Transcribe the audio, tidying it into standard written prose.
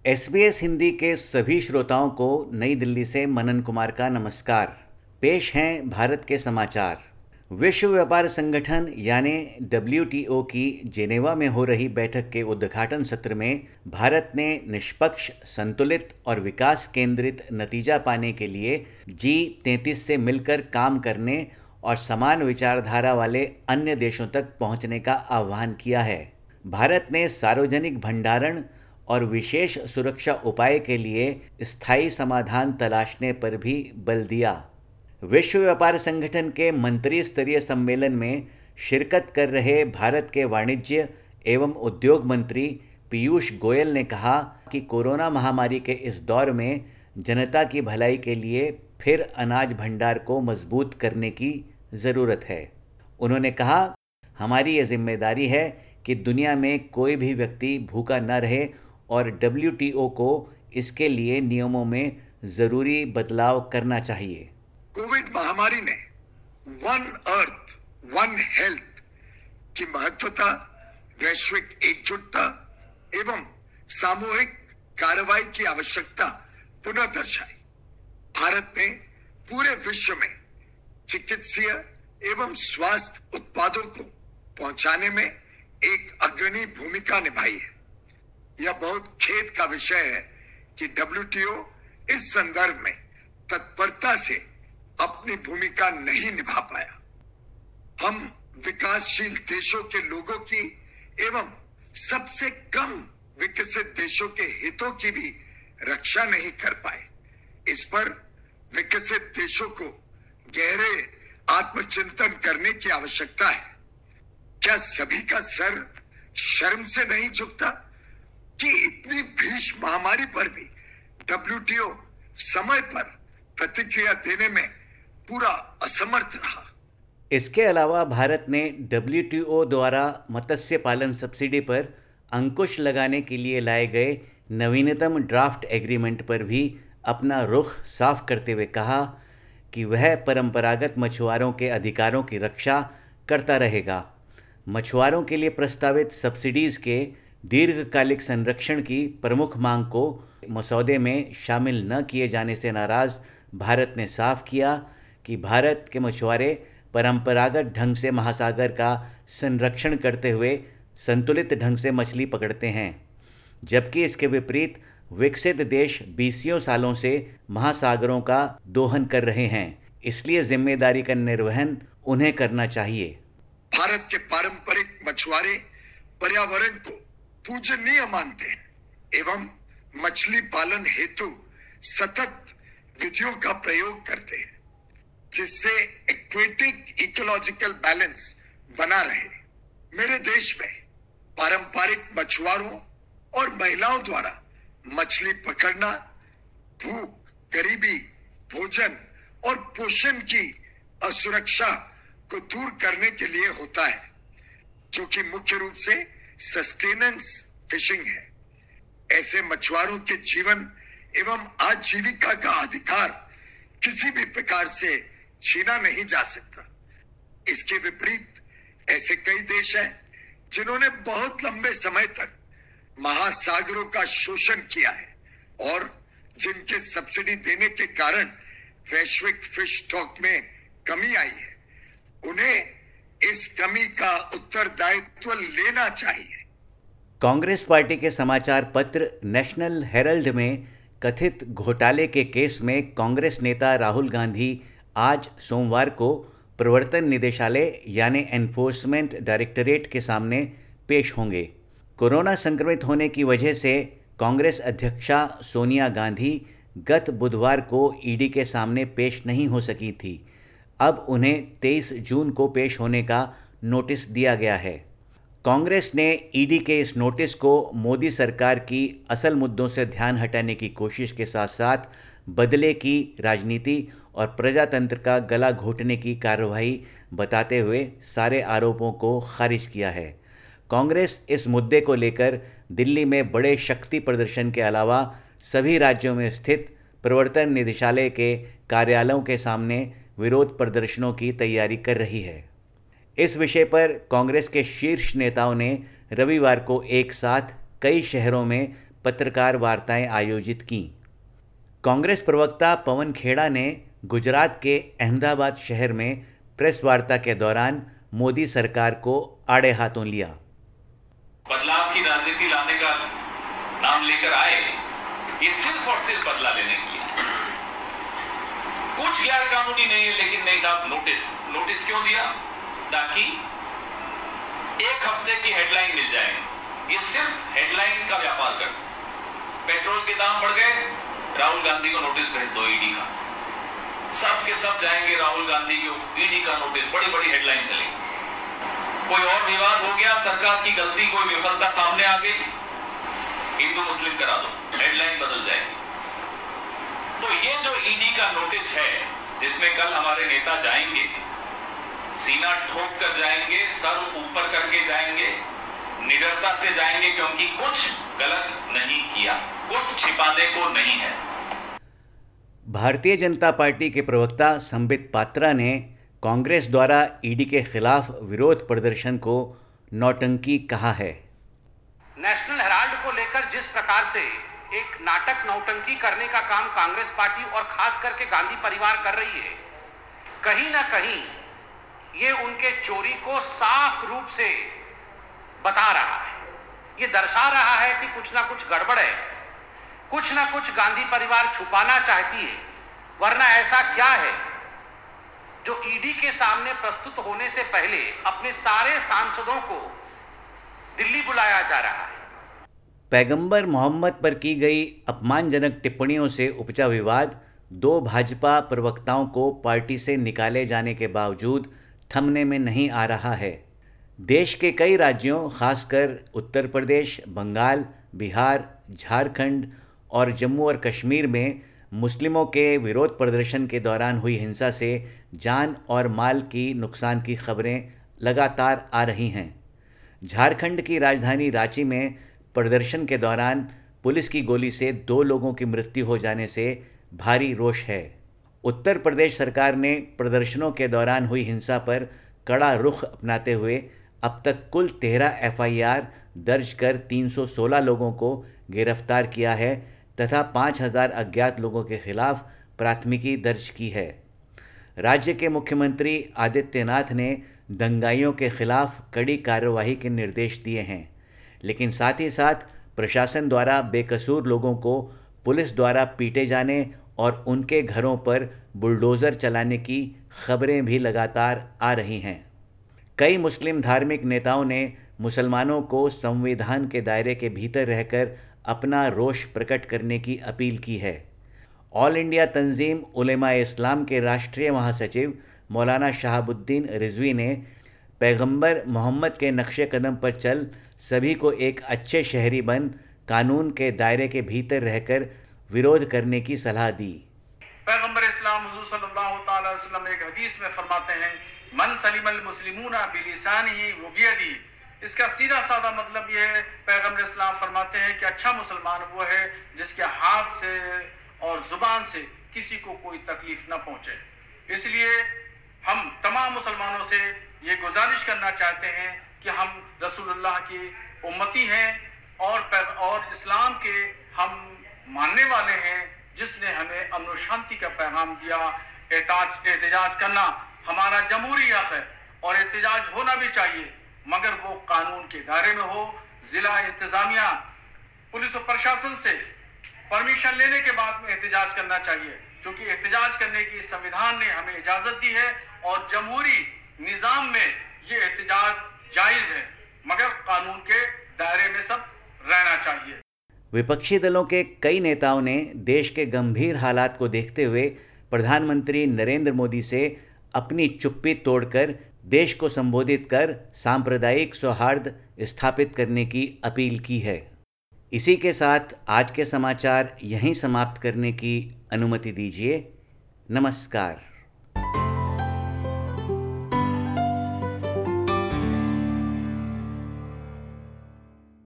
SBS Hindi के सभी श्रोताओं को नई दिल्ली से मनन कुमार का नमस्कार। पेश हैं भारत के समाचार। विश्व व्यापार संगठन यानी WTO की जेनेवा में हो रही बैठक के उद्घाटन सत्र में भारत ने निष्पक्ष, संतुलित और विकास केंद्रित नतीजा पाने के लिए G33 से मिलकर काम करने और समान विचारधारा वाले अन्य देशों तक पहुंचने का आह्वान किया है। भारत ने सार्वजनिक भंडारण और विशेष सुरक्षा उपाय के लिए स्थायी समाधान तलाशने पर भी बल दिया। विश्व व्यापार संगठन के मंत्री स्तरीय सम्मेलन में शिरकत कर रहे भारत के वाणिज्य एवं उद्योग मंत्री पीयूष गोयल ने कहा कि कोरोना महामारी के इस दौर में जनता की भलाई के लिए फिर अनाज भंडार को मजबूत करने की ज़रूरत है। उन्होंने कहा, हमारी ये जिम्मेदारी है कि दुनिया में कोई भी व्यक्ति भूखा न रहे और WTO को इसके लिए नियमों में ज़रूरी बदलाव करना चाहिए। कोविड महामारी ने वन अर्थ वन हेल्थ की महत्वता, वैश्विक एकजुटता एवं सामूहिक कार्रवाई की आवश्यकता पुनः दर्शाई। भारत ने पूरे विश्व में चिकित्सीय एवं स्वास्थ्य उत्पादों को पहुंचाने में एक अग्रणी भूमिका निभाई है। यह बहुत खेद का विषय है कि WTO इस संदर्भ में तत्परता से अपनी भूमिका नहीं निभा पाया। हम विकासशील देशों के लोगों की एवं सबसे कम विकसित देशों के हितों की भी रक्षा नहीं कर पाए। इस पर विकसित देशों को गहरे आत्मचिंतन करने की आवश्यकता है। क्या सभी का सर शर्म से नहीं झुकता कि इतनी भीषण महामारी पर भी WTO समय पर प्रतिक्रिया देने में पूरा असमर्थ रहा। इसके अलावा भारत ने WTO द्वारा मत्स्य पालन सब्सिडी पर अंकुश लगाने के लिए लाए गए नवीनतम ड्राफ्ट एग्रीमेंट पर भी अपना रुख साफ करते हुए कहा कि वह परंपरागत मछुआरों के अधिकारों की रक्षा करता रहेगा। मछुआरों के लिए प्रस्तावित सब्सिडीज़ के दीर्घकालिक संरक्षण की प्रमुख मांग को मसौदे में शामिल न किए जाने से नाराज़ भारत ने साफ किया कि भारत के मछुआरे परंपरागत ढंग से महासागर का संरक्षण करते हुए संतुलित ढंग से मछली पकड़ते हैं, जबकि इसके विपरीत विकसित देश बीसियों सालों से महासागरों का दोहन कर रहे हैं। इसलिए जिम्मेदारी का निर्वहन उन्हें करना चाहिए। भारत के पारंपरिक मछुआरे पर्यावरण को पूजनीय मानते हैं एवं मछली पालन हेतु सतत विधियों का प्रयोग करते हैं, जिससे एक्वेटिक इकोलॉजिकल बैलेंस बना रहे। मेरे देश में पारंपरिक मछुआरों और महिलाओं द्वारा मछली पकड़ना भूख, गरीबी, भोजन और पोषण की असुरक्षा को दूर करने के लिए होता है, जो कि मुख्य रूप से सस्टेनेंस फिशिंग है। ऐसे मछुआरों के जीवन एवं आजीविका का अधिकार किसी भी प्रकार से छीना नहीं जा सकता। इसके विपरीत ऐसे कई देश हैं जिन्होंने बहुत लंबे समय तक महासागरों का शोषण किया है और जिनके सब्सिडी देने के कारण वैश्विक फिश स्टॉक में कमी आई है। उन्हें इस कमी का उत्तरदायित्व लेना चाहिए। कांग्रेस पार्टी के समाचार पत्र नेशनल हेरल्ड में कथित घोटाले के केस में कांग्रेस नेता राहुल गांधी आज सोमवार को प्रवर्तन निदेशालय यानी एनफोर्समेंट डायरेक्टरेट के सामने पेश होंगे। कोरोना संक्रमित होने की वजह से कांग्रेस अध्यक्षा सोनिया गांधी गत बुधवार को ईडी के सामने पेश नहीं हो सकी थी। अब उन्हें 23 जून को पेश होने का नोटिस दिया गया है। कांग्रेस ने ईडी के इस नोटिस को मोदी सरकार की असल मुद्दों से ध्यान हटाने की कोशिश के साथ साथ बदले की राजनीति और प्रजातंत्र का गला घोटने की कार्रवाई बताते हुए सारे आरोपों को खारिज किया है। कांग्रेस इस मुद्दे को लेकर दिल्ली में बड़े शक्ति प्रदर्शन के अलावा सभी राज्यों में स्थित प्रवर्तन निदेशालय के कार्यालयों के सामने विरोध प्रदर्शनों की तैयारी कर रही है। इस विषय पर कांग्रेस के शीर्ष नेताओं ने रविवार को एक साथ कई शहरों में पत्रकार वार्ताएं आयोजित की। कांग्रेस प्रवक्ता पवन खेड़ा ने गुजरात के अहमदाबाद शहर में प्रेस वार्ता के दौरान मोदी सरकार को आड़े हाथों लिया। बदलाव की राजनीति लाने का नाम लेकर आए, ये सिर्फ और सिर्फ बदला लेने के लिए। कुछ गैर कानूनी नहीं है, लेकिन नहीं साहब, नोटिस क्यों दिया? ताकि एक हफ्ते की हेडलाइन मिल जाए। ये सिर्फ हेडलाइन का व्यापार कर। पेट्रोल के दाम बढ़ गए, राहुल गांधी को नोटिस भेज दो ईडी का। सब के सब जाएंगे राहुल गांधी को ईडी का नोटिस, बड़ी बड़ी हेडलाइन चलेगी। कोई और विवाद हो गया, सरकार की गलती, कोई विफलता सामने आ गई, हिंदू मुस्लिम करा दो, हेडलाइन बदल जाएगी। तो ये जो ईडी का नोटिस है, जिसमें कल हमारे नेता जाएंगे, सीना ठोक कर जाएंगे, सर ऊपर करके जाएंगे, निडरता से जाएंगे, क्योंकि कुछ गलत नहीं किया, कुछ छिपाने को नहीं है। भारतीय जनता पार्टी के प्रवक्ता संबित पात्रा ने कांग्रेस द्वारा ईडी के खिलाफ विरोध प्रदर्शन को नौटंकी कहा है। नेशनल हेराल्ड को लेकर जिस प्रकार से एक नाटक नौटंकी करने का काम कांग्रेस पार्टी और खास करके गांधी परिवार कर रही है, कहीं ना कहीं ये उनके चोरी को साफ रूप से बता रहा है। ये दर्शा रहा है कि कुछ ना कुछ गड़बड़ है, कुछ ना कुछ गांधी परिवार छुपाना चाहती है। वरना ऐसा क्या है जो ईडी के सामने प्रस्तुत होने से पहले अपने सारे सांसदों को दिल्ली बुलाया जा रहा है? पैगंबर मोहम्मद पर की गई अपमानजनक टिप्पणियों से उपजा विवाद 2 भाजपा प्रवक्ताओं को पार्टी से निकाले जाने के बावजूद थमने में नहीं आ रहा है। देश के कई राज्यों, खासकर उत्तर प्रदेश, बंगाल, बिहार, झारखंड और जम्मू और कश्मीर में मुस्लिमों के विरोध प्रदर्शन के दौरान हुई हिंसा से जान और माल की नुकसान की खबरें लगातार आ रही हैं। झारखंड की राजधानी रांची में प्रदर्शन के दौरान पुलिस की गोली से 2 लोगों की मृत्यु हो जाने से भारी रोष है। उत्तर प्रदेश सरकार ने प्रदर्शनों के दौरान हुई हिंसा पर कड़ा रुख अपनाते हुए अब तक कुल 13 एफआईआर दर्ज कर 316 लोगों को गिरफ्तार किया है तथा 5000 अज्ञात लोगों के खिलाफ प्राथमिकी दर्ज की है। राज्य के मुख्यमंत्री आदित्यनाथ ने दंगाइयों के खिलाफ कड़ी कार्यवाही के निर्देश दिए हैं, लेकिन साथ ही साथ प्रशासन द्वारा बेकसूर लोगों को पुलिस द्वारा पीटे जाने और उनके घरों पर बुलडोज़र चलाने की खबरें भी लगातार आ रही हैं। कई मुस्लिम धार्मिक नेताओं ने मुसलमानों को संविधान के दायरे के भीतर रहकर अपना रोष प्रकट करने की अपील की है। ऑल इंडिया तंजीम उलेमा-ए इस्लाम के राष्ट्रीय महासचिव मौलाना शहाबुद्दीन रिजवी ने पैगंबर मोहम्मद के नक्शे कदम पर चल सभी को एक अच्छे शहरी बन कानून के दायरे के भीतर रहकर विरोध करने की सलाह दी। पैगंबर इस्लाम हुजूर सल्लल्लाहु अलैहि वसल्लम एक हदीस में फरमाते हैं, मन सलिमल मुस्लिमूना बिलिसानिही व बियदी। इसका सीधा साधा मतलब यह है, पैगंबर इस्लाम फरमाते हैं कि अच्छा मुसलमान वो है जिसके हाथ से और जुबान से किसी को कोई तकलीफ न पहुंचे। इसलिए हम तमाम मुसलमानों से ये गुजारिश करना चाहते हैं कि हम रसूलुल्लाह की उम्मती हैं और इस्लाम के हम मानने वाले हैं, जिसने हमें अमन शांति का पैगाम दिया। एहतजाज करना हमारा जमहूरी हक है और एहतजाज होना भी चाहिए, मगर वो कानून के दायरे में हो। जिला इंतजामिया पुलिस और प्रशासन से परमिशन लेने के बाद में एहतजाज करना चाहिए, क्योंकि एहतजाज करने की संविधान ने हमें इजाजत दी है और जमहूरी निजाम में ये एहतजाज जायज़ है, मगर कानून के दायरे में सब रहना चाहिए। विपक्षी दलों के कई नेताओं ने देश के गंभीर हालात को देखते हुए प्रधानमंत्री नरेंद्र मोदी से अपनी चुप्पी तोड़कर देश को संबोधित कर सांप्रदायिक सौहार्द स्थापित करने की अपील की है। इसी के साथ आज के समाचार यहीं समाप्त करने की अनुमति दीजिए। नमस्कार।